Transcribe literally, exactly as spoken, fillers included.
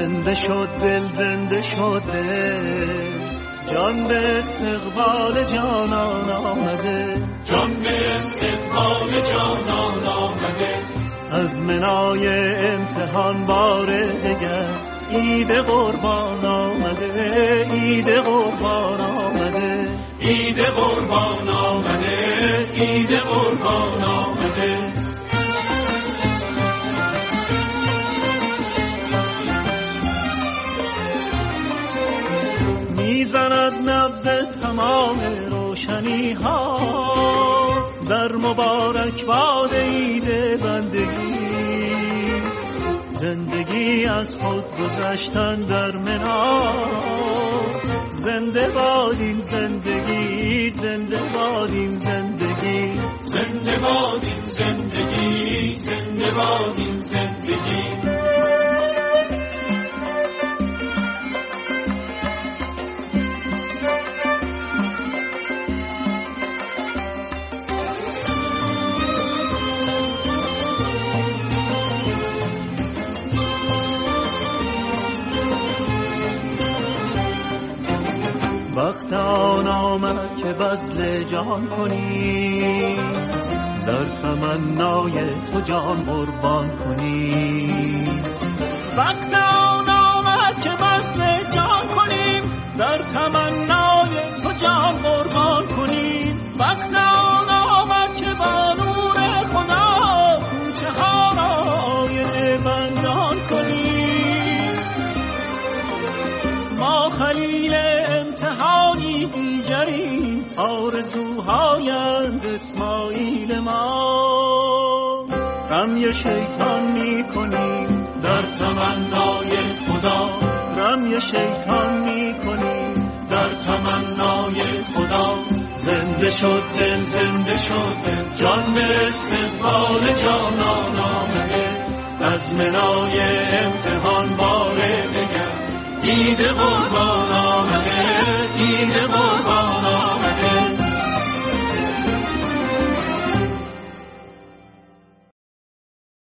زنده شد دل، زنده شد دل، جان به استقبال جانان آمده، جان به استقبال جانان آمده. از منای امتحان بار دگر عید قربان آمده، عید قربان آمده، عید قربان آمده، عید قربان آمده. میزند نبض تمام روشنی ها در مبارک باد عید بندگی، زندگی از خود گذشتن در مناست، زنده بادیم زندگی، زنده بادیم زندگی، زنده بادیم زندگی، زنده بادیم زندگی. وقت آن آمد که بذل جان کنی، در تمنای تو جان قربان کنی. وقت آن آمد که بذل جان کنیم، در تمنای تو جان قربان کنیم. وقت آن آمد که با نور خدا کوچه ها را آینه بندان کنیم. ما خلیل امتحانی دیگری، آرزوهایند اسماعیل ما. رمی شیطان می کنیم در تمنای خدا، رمی شیطان می کنیم در تمنای خدا. زنده شد دل، زنده شد دل، جان به استقبال جانان آمده. از منای امتحان بار دگر عید قربان آمده، عید قربان